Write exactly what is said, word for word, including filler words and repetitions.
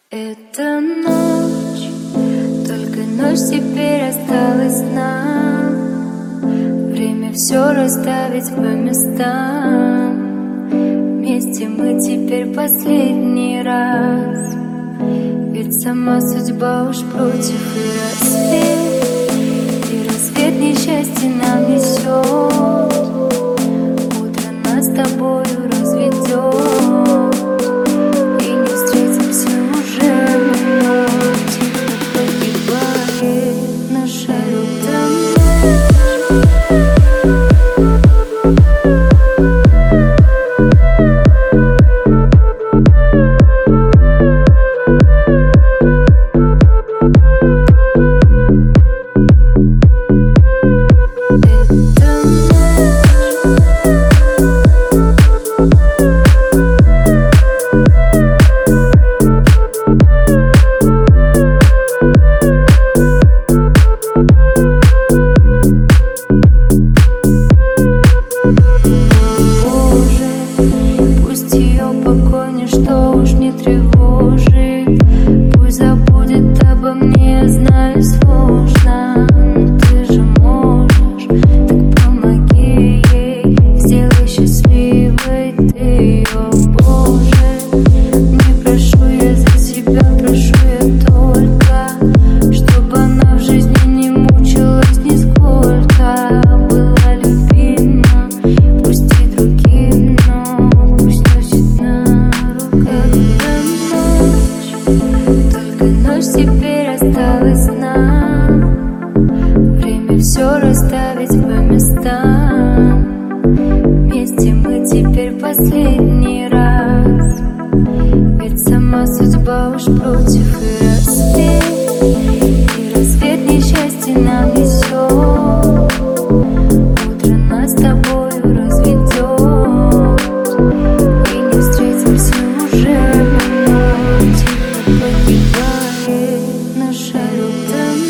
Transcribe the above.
Это ночь, только ночь теперь осталась нам. Время все расставить по местам. Вместе мы теперь последний раз. Ведь сама судьба уж против, и рассвет, и рассвет несчастье нам несет. Утро нас с тобою разведет, и не встретимся уже мы вновь. Тихо погибает наша любовь. Ничто уж не тревожит. Пусть забудет обо мне, знаю, сложно, но ты же можешь, так помоги ей, сделай счастливой ты ее, Боже. Не прошу я за себя, прошу я только, чтобы она в жизни не мучилась нисколько, была любима, пусть и другим, но пусть носит на теперь осталось нам. Время все расставить по местам. Вместе мы теперь последний раз. Ведь сама судьба уж против, и рассвет, и рассвет несчастье нам несет. Утро нас с тобою разведет, и не встретимся уже вновь. Тихо погибает наша любовь.